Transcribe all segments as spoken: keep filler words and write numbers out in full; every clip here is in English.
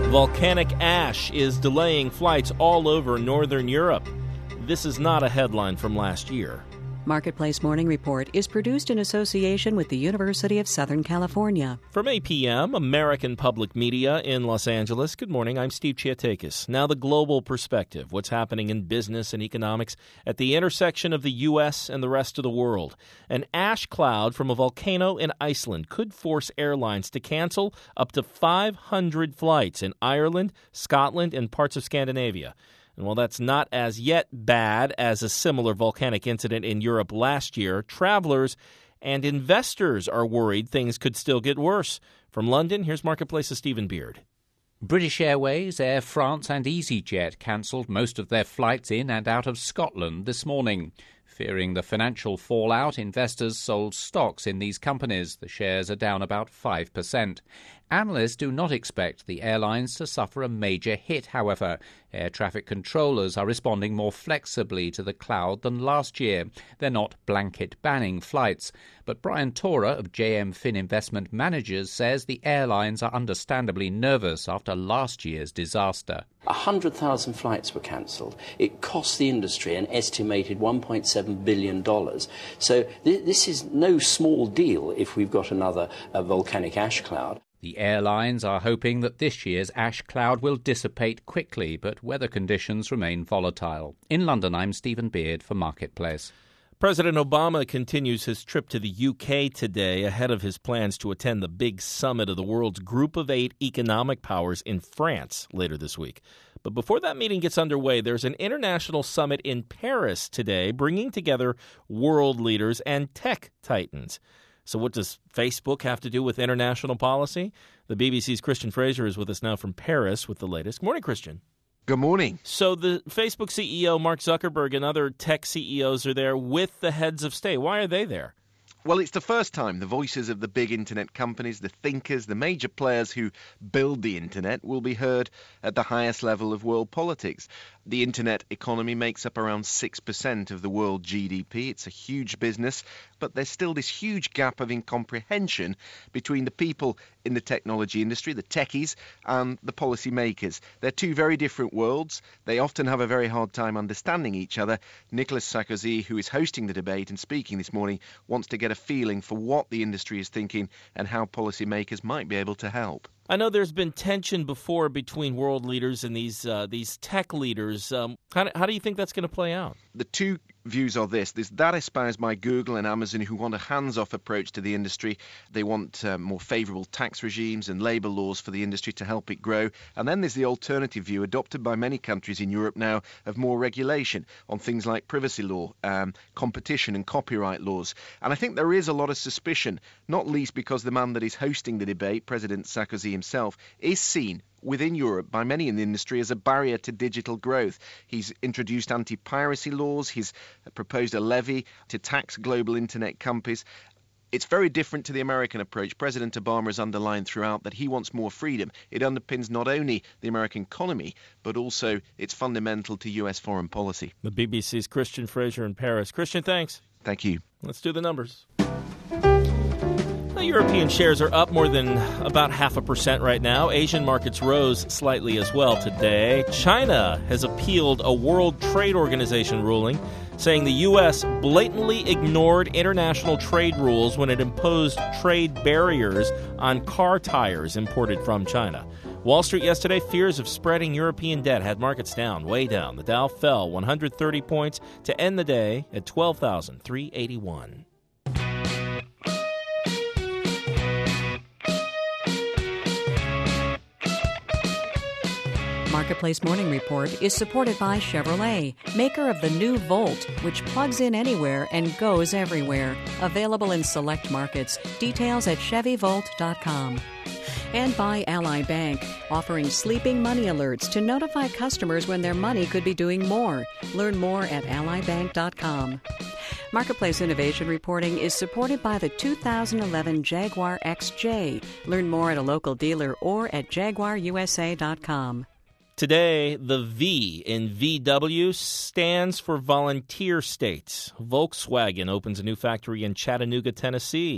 Volcanic ash is delaying flights all over northern Europe. This is not a headline from last year. Marketplace Morning Report is produced in association with the University of Southern California. From A P M, American Public Media in Los Angeles. Good morning, I'm Steve Chiatakis. Now the global perspective, what's happening in business and economics at the intersection of the U S and the rest of the world. An ash cloud from a volcano in Iceland could force airlines to cancel up to five hundred flights in Ireland, Scotland, and parts of Scandinavia. And while that's not as yet bad as a similar volcanic incident in Europe last year, travelers and investors are worried things could still get worse. From London, here's Marketplace's Stephen Beard. British Airways, Air France and EasyJet cancelled most of their flights in and out of Scotland this morning. Fearing the financial fallout, investors sold stocks in these companies. The shares are down about five percent. Analysts do not expect the airlines to suffer a major hit, however. Air traffic controllers are responding more flexibly to the cloud than last year. They're not blanket banning flights. But Brian Tora of J M Fin Investment Managers says the airlines are understandably nervous after last year's disaster. one hundred thousand flights were cancelled. It cost the industry an estimated one point seven billion dollars. So th- this is no small deal if we've got another uh, volcanic ash cloud. The airlines are hoping that this year's ash cloud will dissipate quickly, but weather conditions remain volatile. In London, I'm Stephen Beard for Marketplace. President Obama continues his trip to the U K today ahead of his plans to attend the big summit of the world's Group of Eight economic powers in France later this week. But before that meeting gets underway, there's an international summit in Paris today bringing together world leaders and tech titans. So what does Facebook have to do with international policy? The B B C's Christian Fraser is with us now from Paris with the latest. Good morning, Christian. Good morning. So the Facebook C E O, Mark Zuckerberg, and other tech C E Os are there with the heads of state. Why are they there? Well, it's the first time the voices of the big internet companies, the thinkers, the major players who build the internet will be heard at the highest level of world politics. The internet economy makes up around six percent of the world G D P. It's a huge business, but there's still this huge gap of incomprehension between the people in the technology industry, the techies, and the policy makers. They're two very different worlds. They often have a very hard time understanding each other. Nicolas Sarkozy, who is hosting the debate and speaking this morning, wants to get a feeling for what the industry is thinking and how policymakers might be able to help. I know there's been tension before between world leaders and these uh, these tech leaders. Um, how, do, how do you think that's going to play out? The two views are this. There's that espoused by Google and Amazon, who want a hands-off approach to the industry. They want uh, more favourable tax regimes and labour laws for the industry to help it grow. And then there's the alternative view, adopted by many countries in Europe now, of more regulation on things like privacy law, um, competition and copyright laws. And I think there is a lot of suspicion, not least because the man that is hosting the debate, President Sarkozy himself, is seen within Europe by many in the industry as a barrier to digital growth. He's introduced anti-piracy laws. He's proposed a levy to tax global internet companies. It's very different to the American approach. President Obama has underlined throughout that he wants more freedom. It underpins not only the American economy, but also it's fundamental to U S foreign policy. The B B C's Christian Fraser in Paris. Christian, thanks. Thank you. Let's do the numbers. The European shares are up more than about half a percent right now. Asian markets rose slightly as well today. China has appealed a World Trade Organization ruling saying the U S blatantly ignored international trade rules when it imposed trade barriers on car tires imported from China. Wall Street yesterday, fears of spreading European debt had markets down, way down. The Dow fell one hundred thirty points to end the day at twelve thousand three hundred eighty-one. Marketplace Morning Report is supported by Chevrolet, maker of the new Volt, which plugs in anywhere and goes everywhere. Available in select markets. Details at Chevy Volt dot com. And by Ally Bank, offering sleeping money alerts to notify customers when their money could be doing more. Learn more at Ally Bank dot com. Marketplace Innovation Reporting is supported by the two thousand eleven Jaguar X J. Learn more at a local dealer or at Jaguar U S A dot com. Today, the V in V W stands for Volunteer States. Volkswagen opens a new factory in Chattanooga, Tennessee.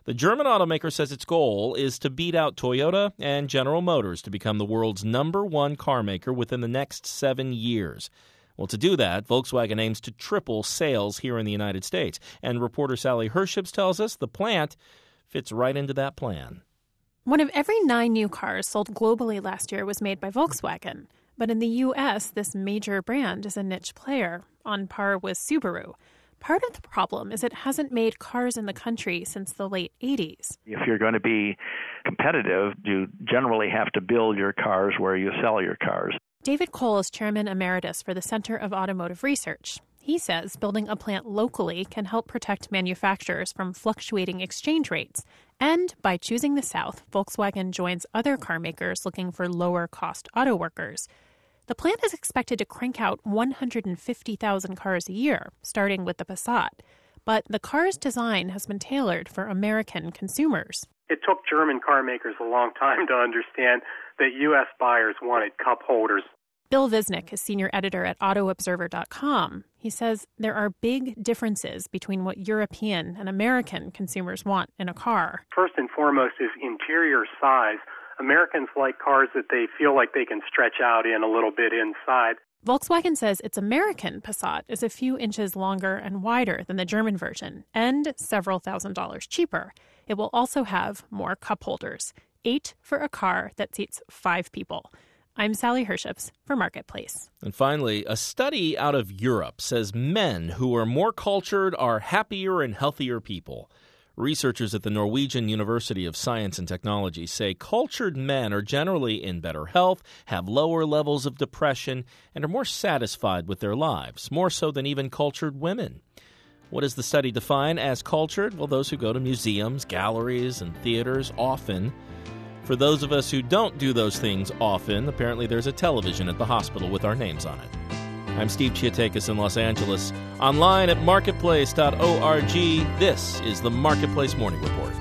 The German automaker says its goal is to beat out Toyota and General Motors to become the world's number one car maker within the next seven years. Well, to do that, Volkswagen aims to triple sales here in the United States. And reporter Sally Herships tells us the plant fits right into that plan. One of every nine new cars sold globally last year was made by Volkswagen. But in the U S, this major brand is a niche player, on par with Subaru. Part of the problem is it hasn't made cars in the country since the late eighties. If you're going to be competitive, you generally have to build your cars where you sell your cars. David Cole is chairman emeritus for the Center of Automotive Research. He says building a plant locally can help protect manufacturers from fluctuating exchange rates. And by choosing the South, Volkswagen joins other car makers looking for lower-cost auto workers. The plant is expected to crank out one hundred fifty thousand cars a year, starting with the Passat. But the car's design has been tailored for American consumers. It took German car makers a long time to understand that U S buyers wanted cup holders. Bill Visnick is senior editor at auto observer dot com. He says there are big differences between what European and American consumers want in a car. First and foremost is interior size. Americans like cars that they feel like they can stretch out in a little bit inside. Volkswagen says its American Passat is a few inches longer and wider than the German version, and several thousand dollars cheaper. It will also have more cup holders, eight for a car that seats five people. I'm Sally Herships for Marketplace. And finally, a study out of Europe says men who are more cultured are happier and healthier people. Researchers at the Norwegian University of Science and Technology say cultured men are generally in better health, have lower levels of depression, and are more satisfied with their lives, more so than even cultured women. What does the study define as cultured? Well, those who go to museums, galleries, and theaters often. For those of us who don't do those things often, apparently there's a television at the hospital with our names on it. I'm Steve Chiatakis in Los Angeles. Online at marketplace dot org, this is the Marketplace Morning Report.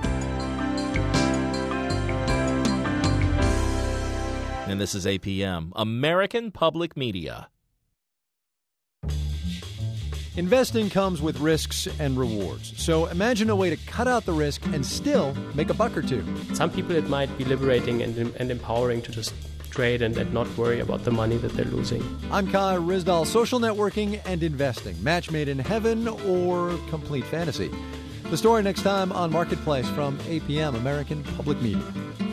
And this is A P M, American Public Media. Investing comes with risks and rewards. So imagine a way to cut out the risk and still make a buck or two. Some people it might be liberating and, and empowering to just trade and, and not worry about the money that they're losing. I'm Kai Ryssdal, social networking and investing. Match made in heaven or complete fantasy. The story next time on Marketplace from A P M, American Public Media.